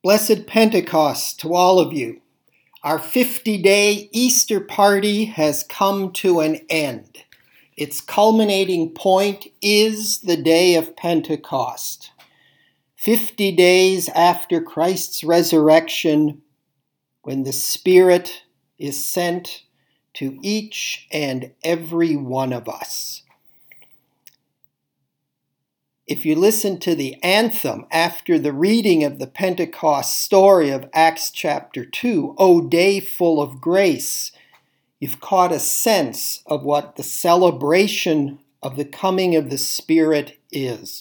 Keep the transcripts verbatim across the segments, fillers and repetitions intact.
Blessed Pentecost to all of you. Our fifty-day Easter party has come to an end. Its culminating point is the day of Pentecost. Fifty days after Christ's resurrection, when the Spirit is sent to each and every one of us. If you listen to the anthem after the reading of the Pentecost story of Acts chapter two, O Day Full of Grace, you've caught a sense of what the celebration of the coming of the Spirit is.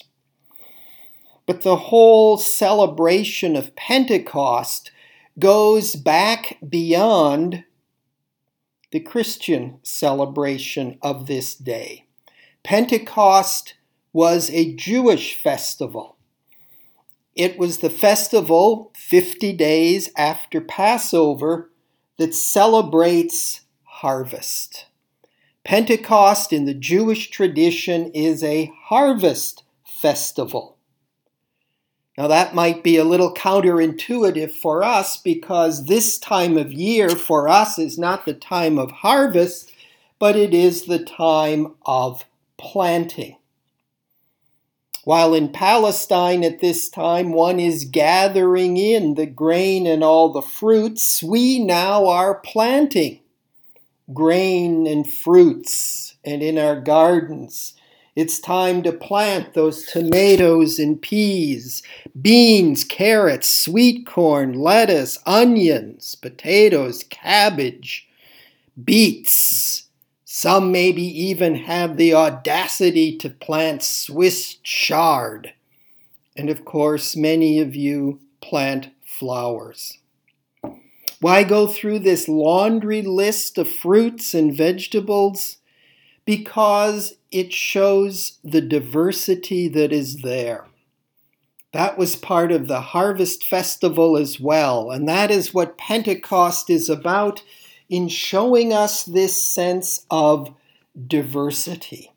But the whole celebration of Pentecost goes back beyond the Christian celebration of this day. Pentecost was a Jewish festival. It was the festival fifty days after Passover that celebrates harvest. Pentecost in the Jewish tradition is a harvest festival. Now that might be a little counterintuitive for us because this time of year for us is not the time of harvest, but it is the time of planting. While in Palestine at this time one is gathering in the grain and all the fruits, we now are planting grain and fruits. And in our gardens, it's time to plant those tomatoes and peas, beans, carrots, sweet corn, lettuce, onions, potatoes, cabbage, beets. Some maybe even have the audacity to plant Swiss chard. And of course, many of you plant flowers. Why go through this laundry list of fruits and vegetables? Because it shows the diversity that is there. That was part of the harvest festival as well, and that is what Pentecost is about, in showing us this sense of diversity.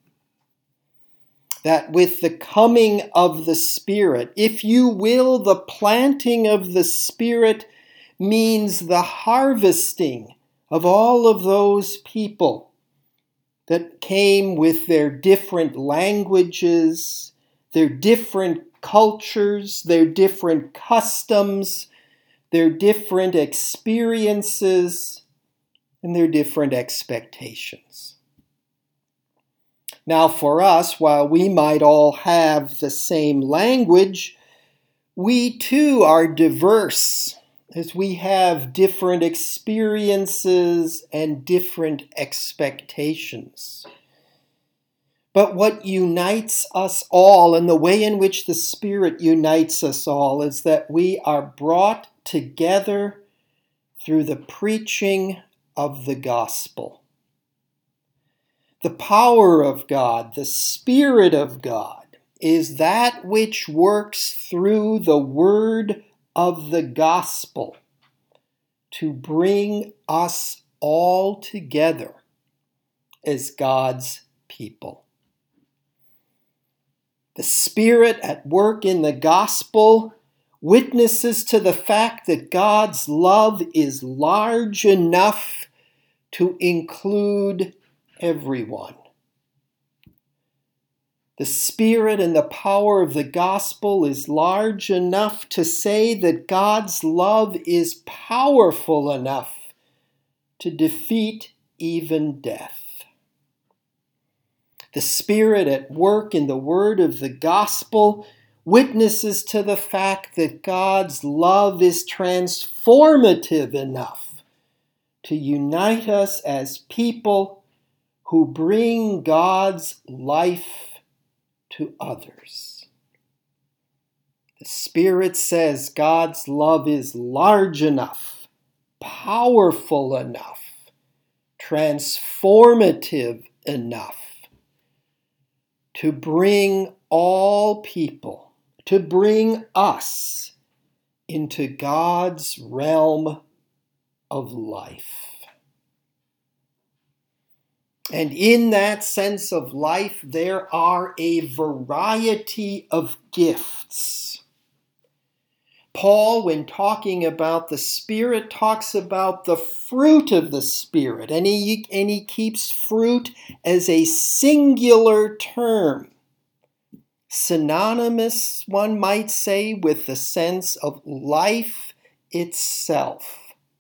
That with the coming of the Spirit, if you will, the planting of the Spirit means the harvesting of all of those people that came with their different languages, their different cultures, their different customs, their different experiences, and their different expectations. Now for us, while we might all have the same language, we too are diverse as we have different experiences and different expectations. But what unites us all, and the way in which the Spirit unites us all, is that we are brought together through the preaching of the gospel. The power of God, the Spirit of God, is that which works through the word of the gospel to bring us all together as God's people. The Spirit at work in the gospel witnesses to the fact that God's love is large enough to include everyone. The Spirit and the power of the gospel is large enough to say that God's love is powerful enough to defeat even death. The Spirit at work in the word of the gospel witnesses to the fact that God's love is transformative enough to unite us as people who bring God's life to others. The Spirit says God's love is large enough, powerful enough, transformative enough to bring all people, to bring us into God's realm of life. And in that sense of life, there are a variety of gifts. Paul, when talking about the Spirit, talks about the fruit of the Spirit, and he, and he keeps fruit as a singular term, synonymous, one might say, with the sense of life itself.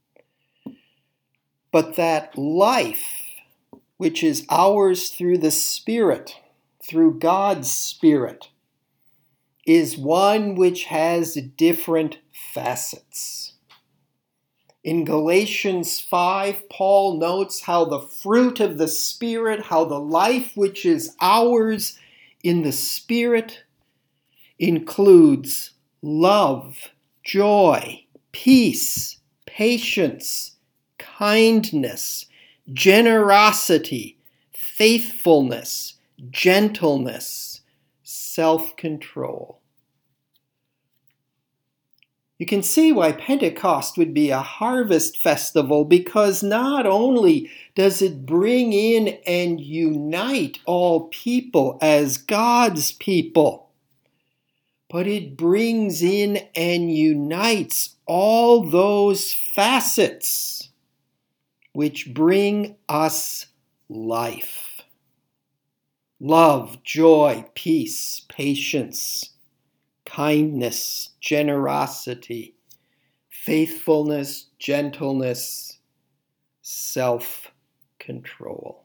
But that life, which is ours through the Spirit, through God's Spirit, is one which has different facets. In Galatians five, Paul notes how the fruit of the Spirit, how the life which is ours in the Spirit includes love, joy, peace, patience, kindness, generosity, faithfulness, gentleness, self-control. You can see why Pentecost would be a harvest festival, because not only does it bring in and unite all people as God's people, but it brings in and unites all those facets which bring us life. Love, joy, peace, patience, kindness, generosity, faithfulness, gentleness, self-control.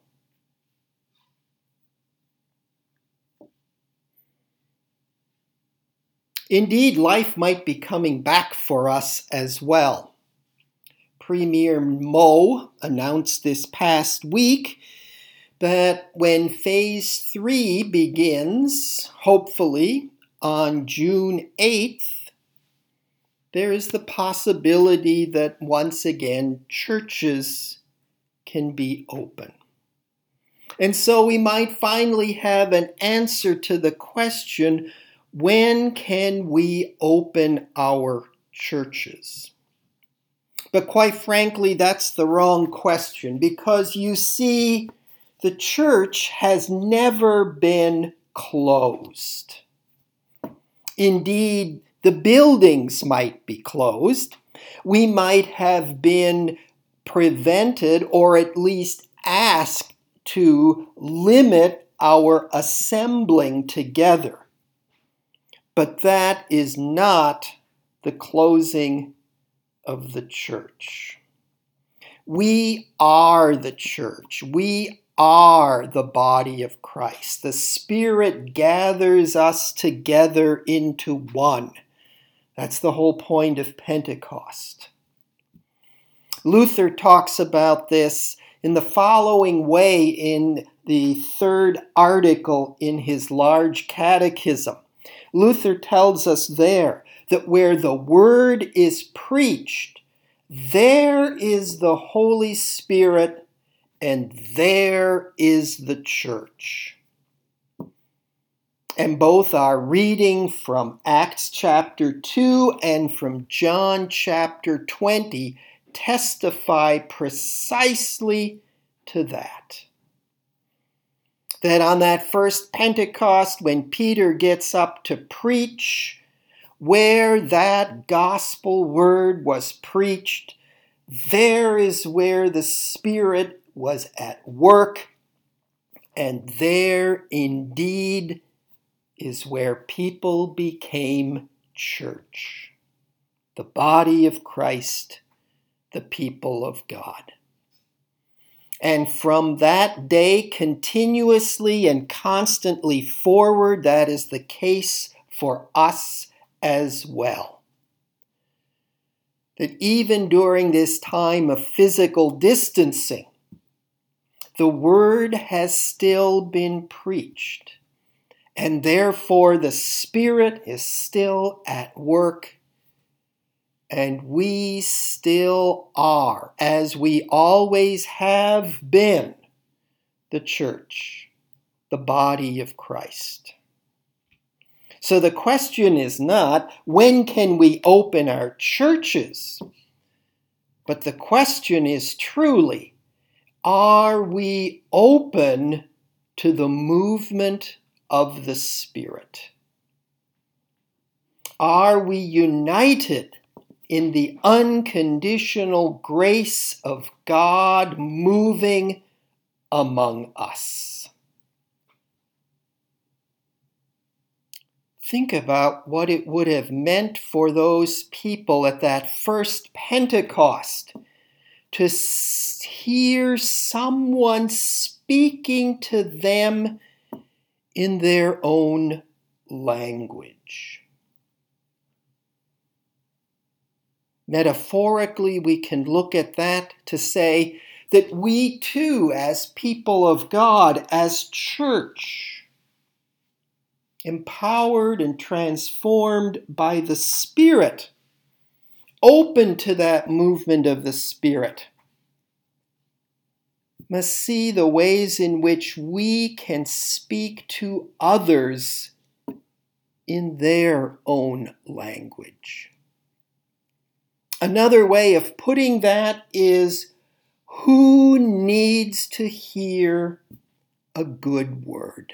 Indeed, life might be coming back for us as well. Premier Mo announced this past week that when phase three begins, hopefully on June eighth, there is the possibility that once again churches can be open. And so we might finally have an answer to the question, when can we open our churches? But quite frankly, that's the wrong question, because you see, the church has never been closed. Indeed, the buildings might be closed. We might have been prevented, or at least asked to limit our assembling together. But that is not the closing of the church. We are the church. We are the body of Christ. The Spirit gathers us together into one. That's the whole point of Pentecost. Luther talks about this in the following way in the third article in his large catechism. Luther tells us there that where the word is preached, there is the Holy Spirit, and there is the church. And both our reading from Acts chapter two and from John chapter twenty testify precisely to that. That on that first Pentecost, when Peter gets up to preach, where that gospel word was preached, there is where the Spirit was at work, and there indeed is where people became church, the body of Christ, the people of God. And from that day, continuously and constantly forward, that is the case for us as well. That even during this time of physical distancing, the word has still been preached, and therefore the Spirit is still at work, and we still are, as we always have been, the church, the body of Christ. So the question is not, when can we open our churches? But the question is truly, are we open to the movement of the Spirit? Are we united in the unconditional grace of God moving among us? Think about what it would have meant for those people at that first Pentecost to hear someone speaking to them in their own language. Metaphorically, we can look at that to say that we too, as people of God, as church, empowered and transformed by the Spirit, open to that movement of the Spirit, must see the ways in which we can speak to others in their own language. Another way of putting that is, who needs to hear a good word?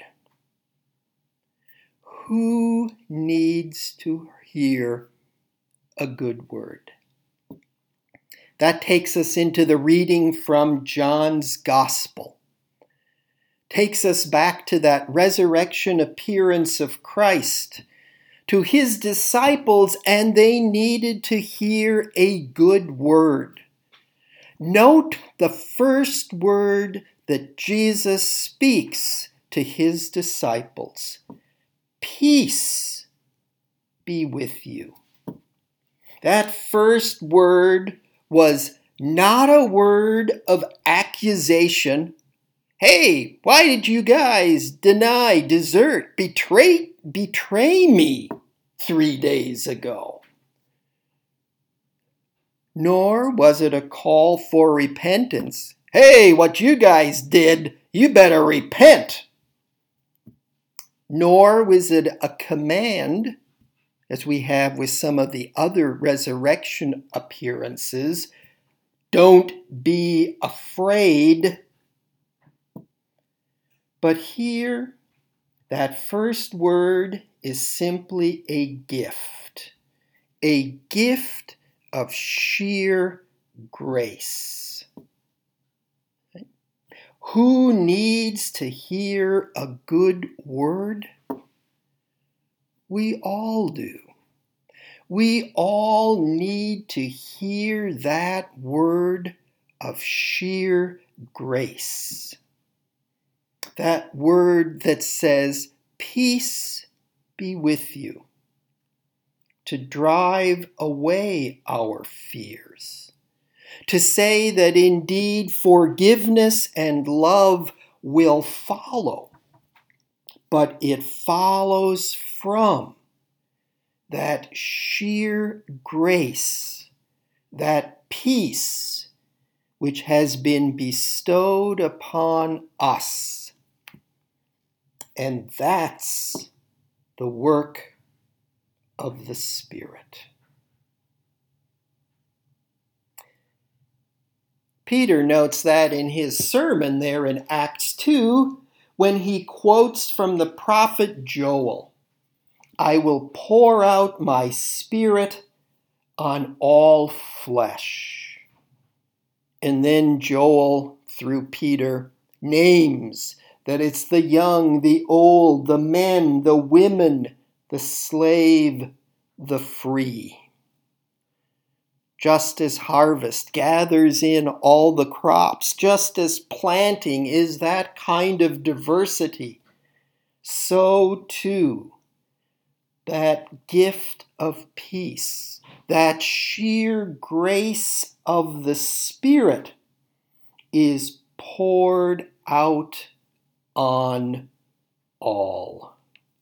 Who needs to hear a good word? That takes us into the reading from John's Gospel. Takes us back to that resurrection appearance of Christ to his disciples, and they needed to hear a good word. Note the first word that Jesus speaks to his disciples. Peace be with you. That first word was not a word of accusation. Hey, why did you guys deny, desert, betray, betray me three days ago? Nor was it a call for repentance. Hey, what you guys did, you better repent. Nor was it a command, as we have with some of the other resurrection appearances. Don't be afraid. But here, that first word is simply a gift, a gift of sheer grace. Who needs to hear a good word? We all do. We all need to hear that word of sheer grace. That word that says, peace be with you, to drive away our fears, to say that indeed forgiveness and love will follow, but it follows from that sheer grace, that peace which has been bestowed upon us. And that's the work of the Spirit. Peter notes that in his sermon there in Acts two, when he quotes from the prophet Joel, I will pour out my Spirit on all flesh. And then Joel, through Peter, names that it's the young, the old, the men, the women, the slave, the free. Just as harvest gathers in all the crops, just as planting is that kind of diversity, so too that gift of peace, that sheer grace of the Spirit is poured out on all.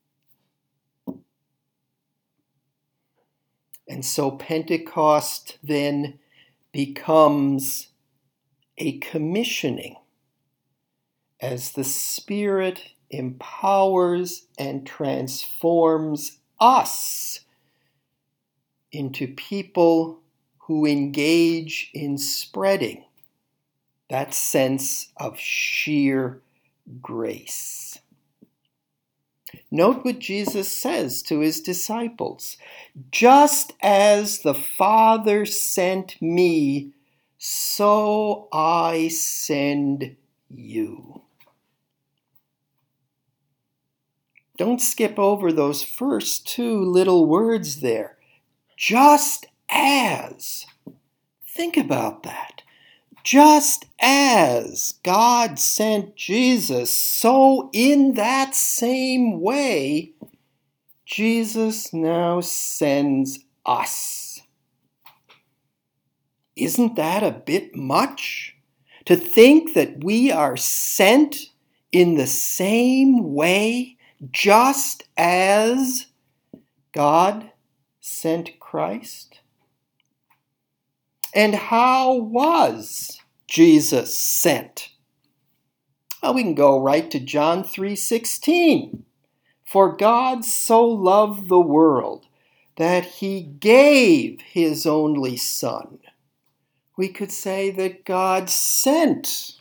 And so Pentecost then becomes a commissioning as the Spirit empowers and transforms us into people who engage in spreading that sense of sheer grace. Note what Jesus says to his disciples. Just as the Father sent me, so I send you. Don't skip over those first two little words there. Just as. Think about that. Just as God sent Jesus, so in that same way, Jesus now sends us. Isn't that a bit much? To think that we are sent in the same way, just as God sent Christ? And how was Jesus sent? Well, we can go right to John three sixteen. For God so loved the world that he gave his only Son. We could say that God sent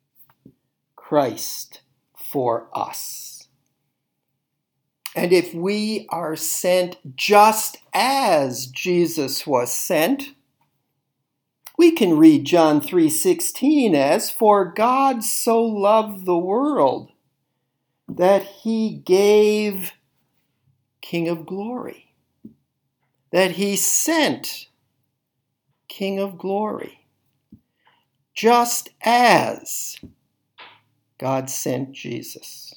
Christ for us. And if we are sent just as Jesus was sent, we can read John three sixteen as, for God so loved the world that he gave King of Glory, that he sent King of Glory, just as God sent Jesus.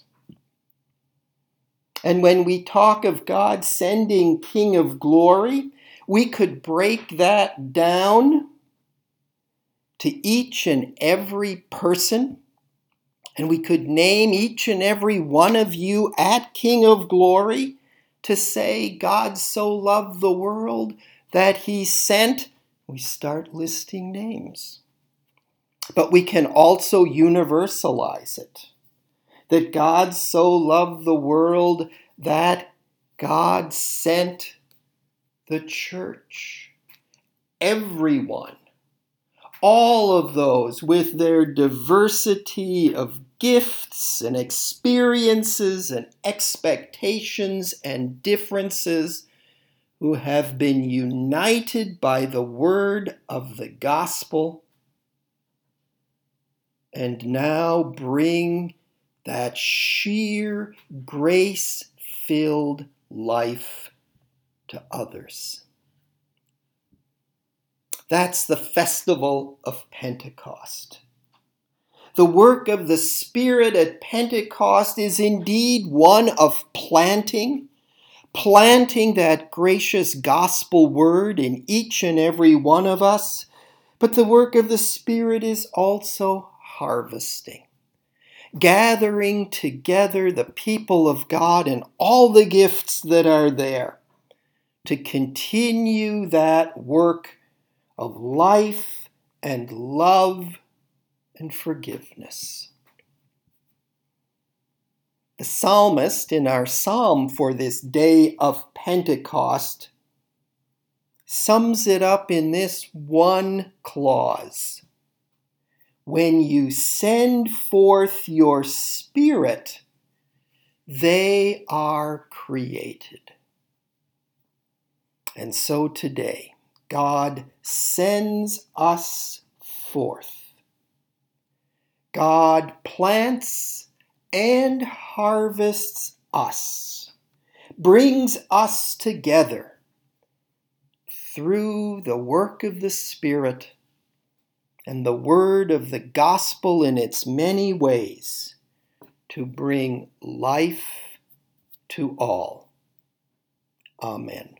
And when we talk of God sending King of Glory, we could break that down to each and every person, and we could name each and every one of you at King of Glory to say, God so loved the world that he sent. We start listing names. But we can also universalize it. That God so loved the world that God sent the church. Everyone. All of those with their diversity of gifts and experiences and expectations and differences, who have been united by the word of the gospel and now bring that sheer grace-filled life to others. That's the festival of Pentecost. The work of the Spirit at Pentecost is indeed one of planting, planting that gracious gospel word in each and every one of us. But the work of the Spirit is also harvesting, gathering together the people of God and all the gifts that are there to continue that work of life and love and forgiveness. The psalmist in our psalm for this day of Pentecost sums it up in this one clause. When you send forth your Spirit, they are created. And so today, God sends us forth. God plants and harvests us, brings us together through the work of the Spirit and the word of the gospel in its many ways to bring life to all. Amen.